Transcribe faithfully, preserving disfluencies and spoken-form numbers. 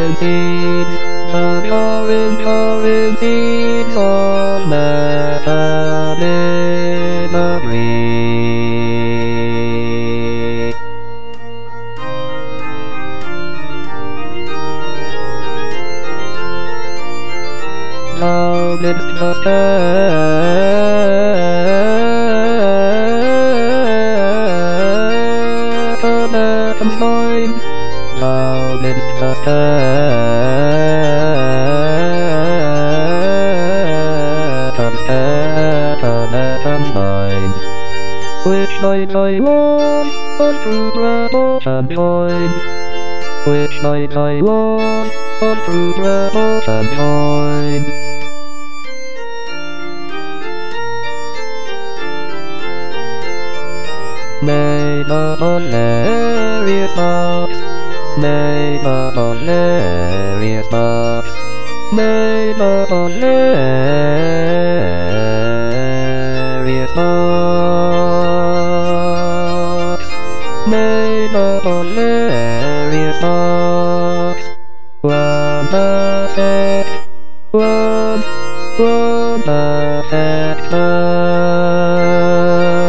orange seeds, the orange, orange seeds on the banana tree. Down into the second line, down into the second, second line. Which night I won, a true rebel champion. Which night I won, a true rebel champion. Made a hilarious box, made a hilarious box, made a hilarious box, made a hilarious box. One perfect, one, one perfect box.